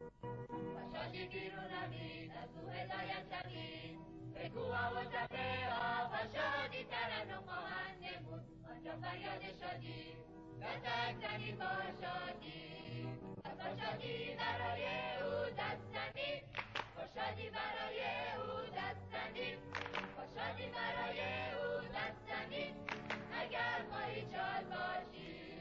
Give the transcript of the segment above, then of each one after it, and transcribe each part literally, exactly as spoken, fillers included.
شادی بیرون روید از او هدایت شوید به کوها و تپه ها با شادی ترنم خواهند نمود آنجا فریاد شادی قطعک زنید با شادی پس با شادی برای او دست زنید با شادی برای او دست زنید با شادی برای او دست زنید اگر خواهید شاد باشید.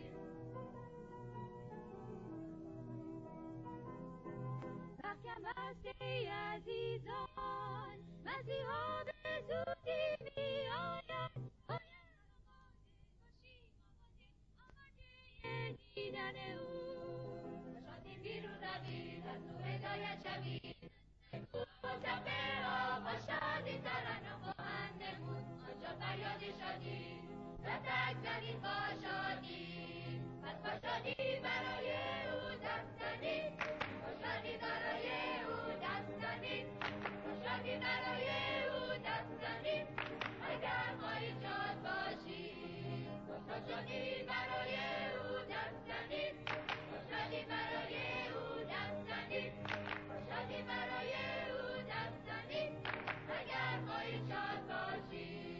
محکم است ای عزیزان مسیحا به زودی می آید باید آماده باشیم آماده آماده دیدن او شادی بیرون روید از او هدایت شوید با تپه ها با شادی ترنم خواهند نمود آنجا فریاد شادی قطعک زنید با شادی پس با شادی برای او دست زنید با شادی برای او دست زنید با شادی برای او دست زنید اگر خواهید شاد باشید با شادی برای او دست زنید با شادی برای او دست زنید با شادی برای او دست زنید اگر خواهید شاد باشید.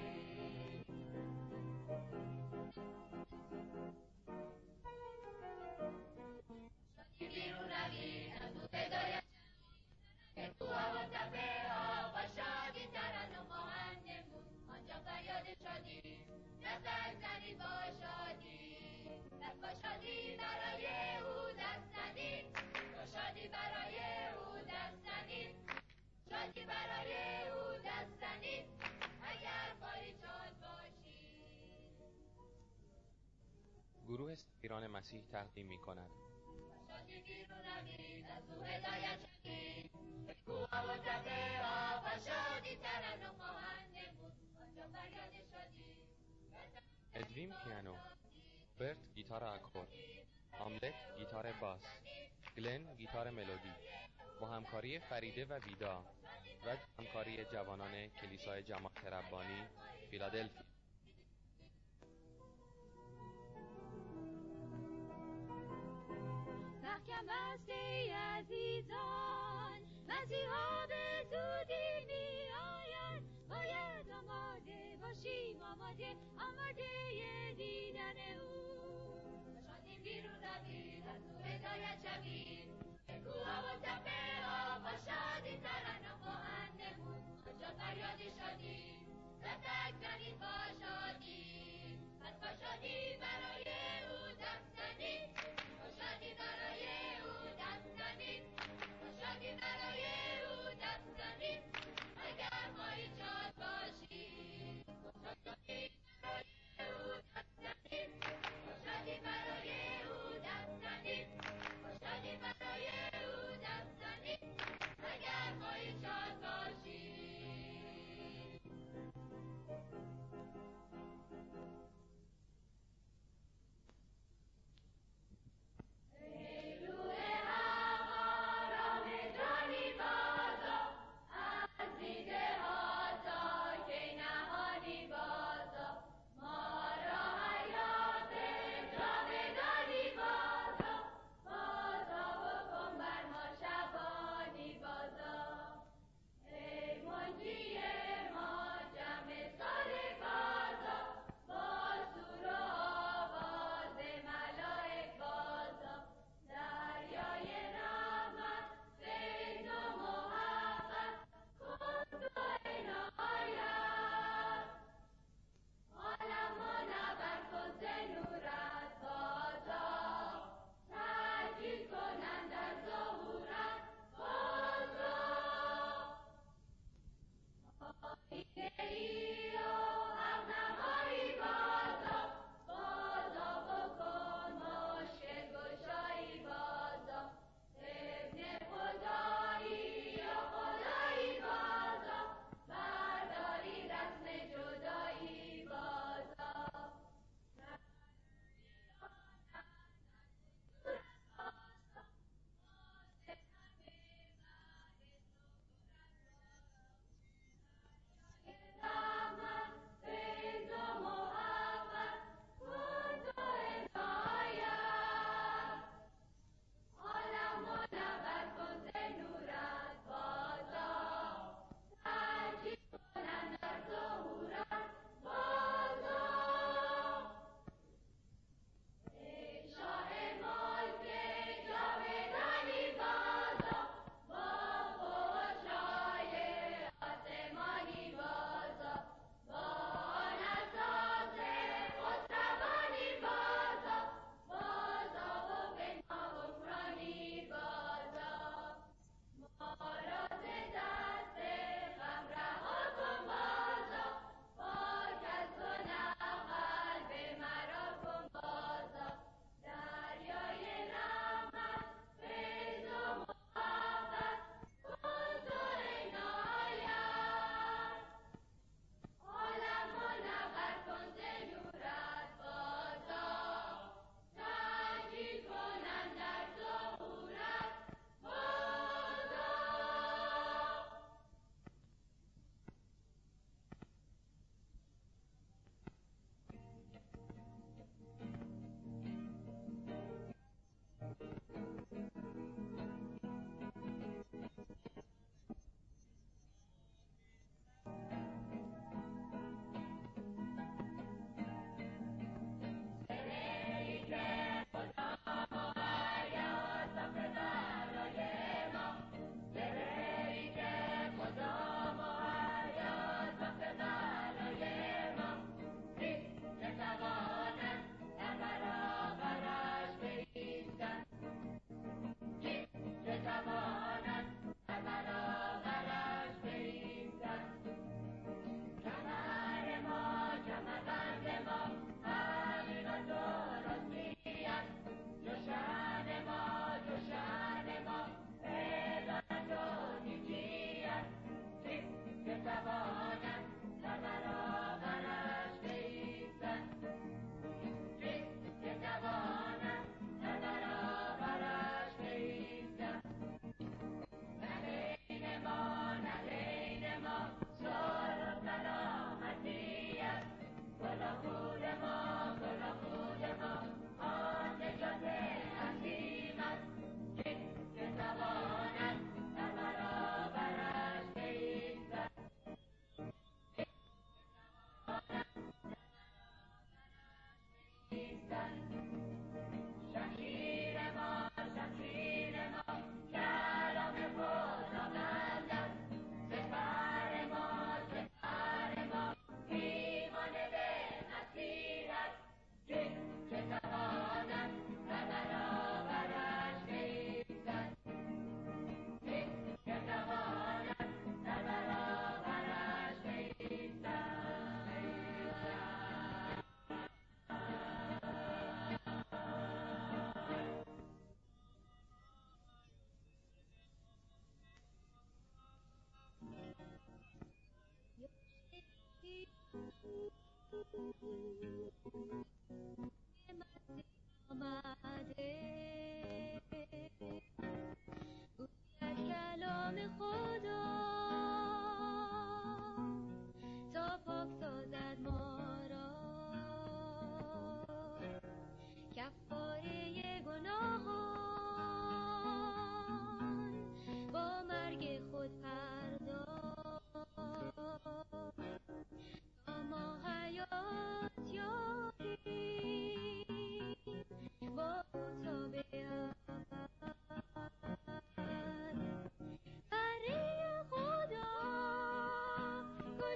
شادی بیرون روید از او هدایت شوید کوها و تپه ها با شادی ترنم خواهند نمود آنجا فریاد شادی قطعک زنید با شادی پس با شادی برای او دست زنید با شادی برای او دست زنید شادی برای او دست زنید اگر خواهید شاد باشید. گروه سفیران مسیح تقدیم می کند. شادی بیرون روید از او هدایت شوید به کوها و تپه ها با شادی ترنم خواهند نمود آنجا فریاد شادی ادوین پیانو، برت گیتار آکورد، هاملت گیتار باس، گلن گیتار ملودی با همکاری فریده و ویدا و همکاری جوانان کلیسای جماعت ربانی فیلادلفیا. محکم است ای عزیزان مسیحا به زودی می آید باید آماده باشیم آماده آماده دیدن او شادی بیرون روید از او هدایت شوید به کوها و تپه ها با شادی ترنم خواهند نمود آنجا فریاد شادی قطعک زنید با شادی پس با شادی برای او دست زنید با شادی برای او دست زنید با شادی برای او دست زنید اگر خواهید شاد باشید با شادی برای او دست زنید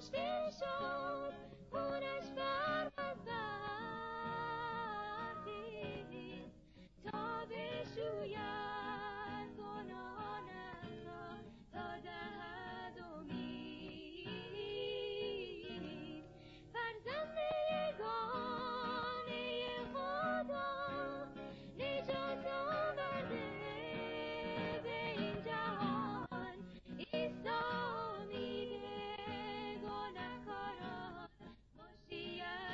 کشته شد خونش برمزد تا بشوید گناهانم را تا دهد امید فرزند یگانه خدا نجات آورده به این جهان عیسی میده گناهکاران مشیح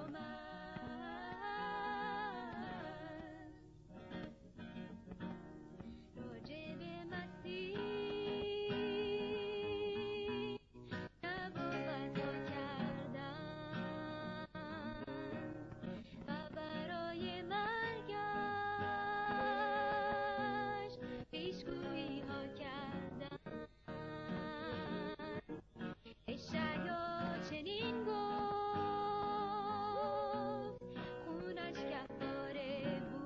نامد راجع به مسیح نبوت ها کردن و برای مرگش پیشگویی ها کردن اشعیا چنین گفت خونش کفاره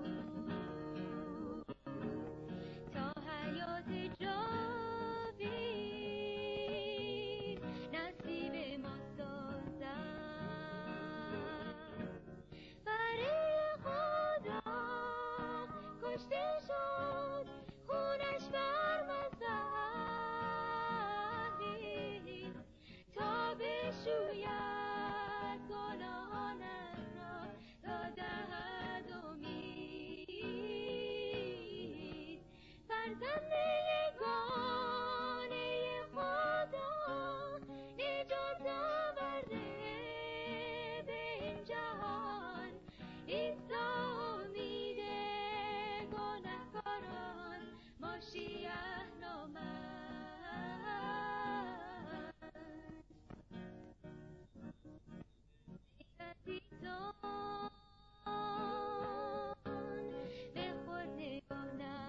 بود تا حیات جاوید نصیب ما سازد برای خدا کشته شد خونش برمزد تا بشوید گناهانم را تا دهد امید فرزند یگانه خدا نجات آورده به این جهان عیسی میده گناهکاران مشیح نامد عزیزان به خود نگاه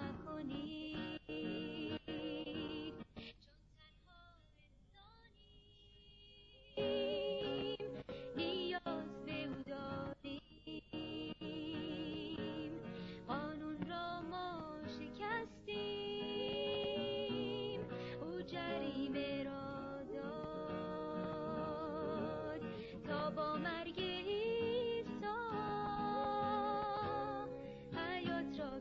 نکنید چون تنها انسانیم نیاز به او داریم قانون را ما شکستیم او جریمه را داد تا با مرگ عیسی حیات را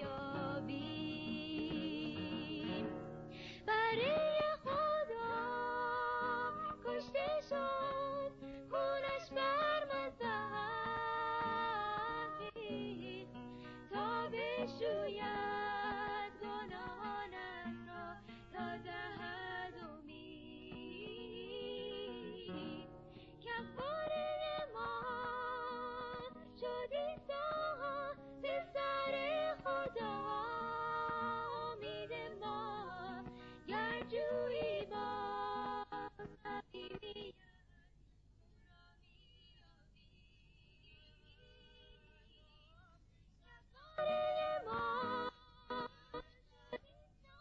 بیابیم برای خدا کشته شد خونش برمزد تا بشوید گناهانم را تا دهد امید کفاره ما شد عیسی پسر خدا امید ما گر جویی باز نمی‌آید او را می‌یابیم کفاره ما شد عیسی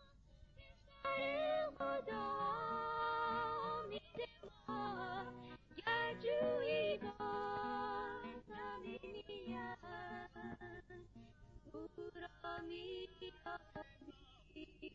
پسر خدا امید ما گر جویی باز نمی‌آید او را می‌یابیم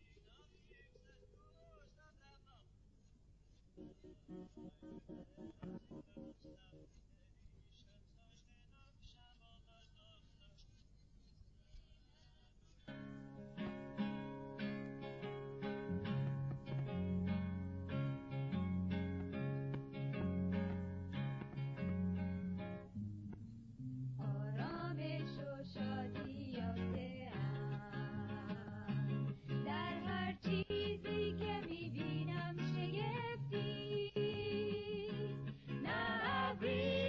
آرامش و شادی یافته‌ام در هر چیزی که می‌بینم شگفتی نه ابری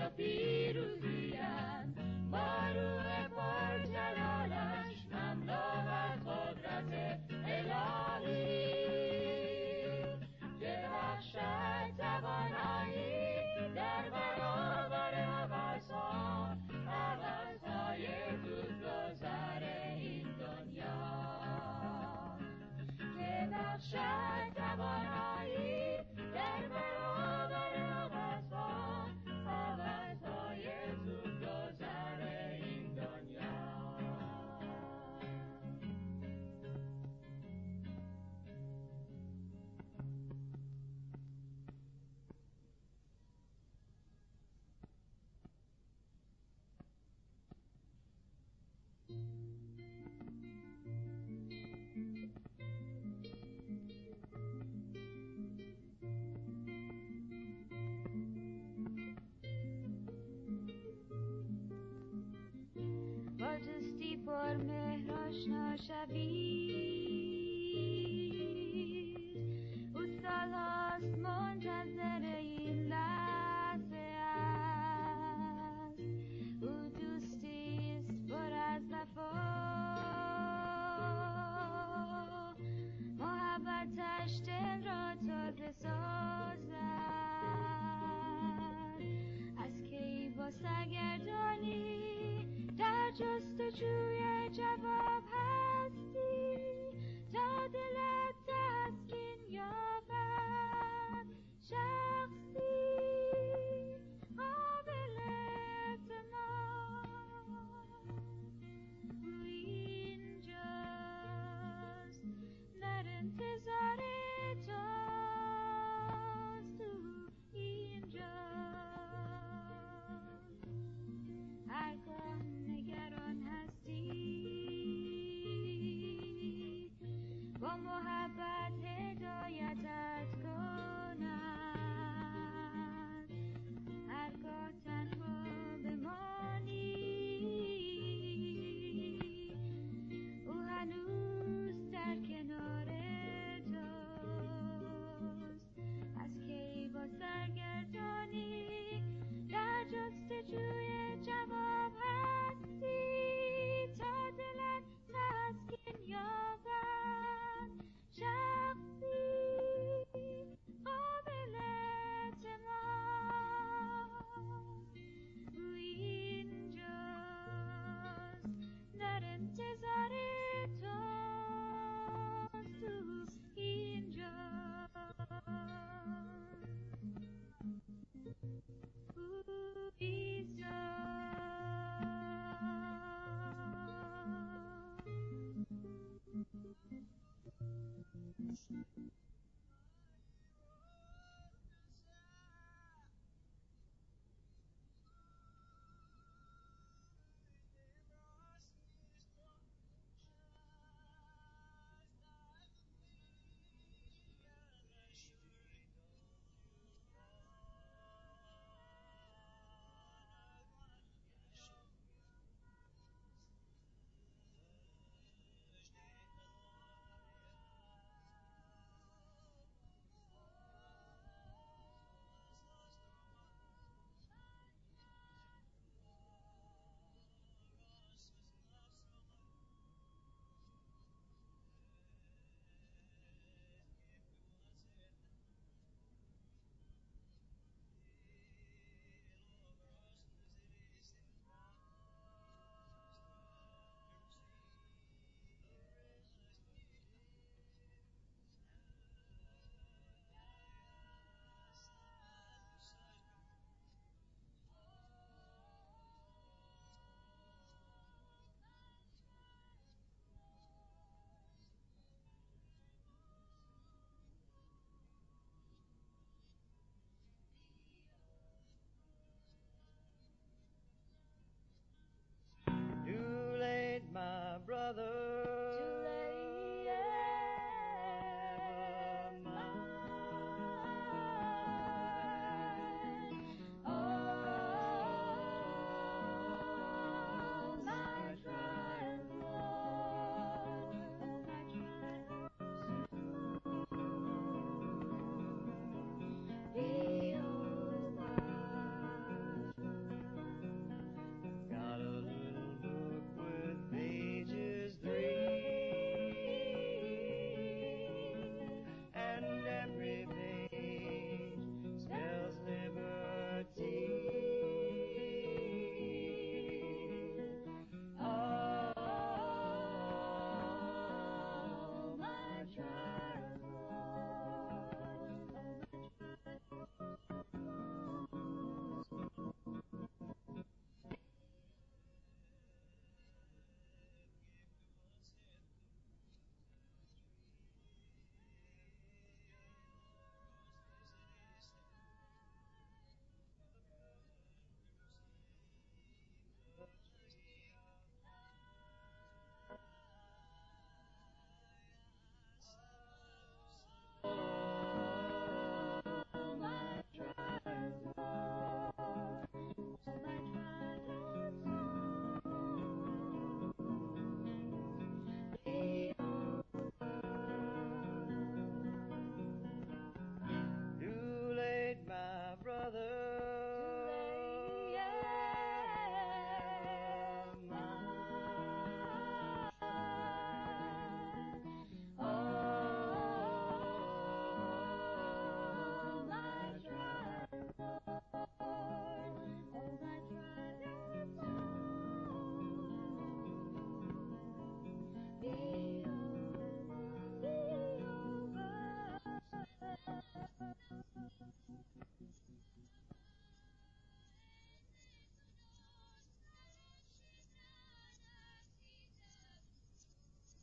و پیروزی‌اند، با روح پرجلالش مملو از قدرت الهی. درخشد توانایی در برابر هوس‌ها، هوس‌های زودگذر این دنیا. درخشد توانایی در برابر هوس‌ها، هوس‌های زودگذر این دنیا. با دوستی پر مهر آشنا شوید، او سالهاست منتظر این لحظه است. او دوستی است پر از وفا، محبتش دل را تازه سازد. از کی با سرگردانی در جستجوی جواب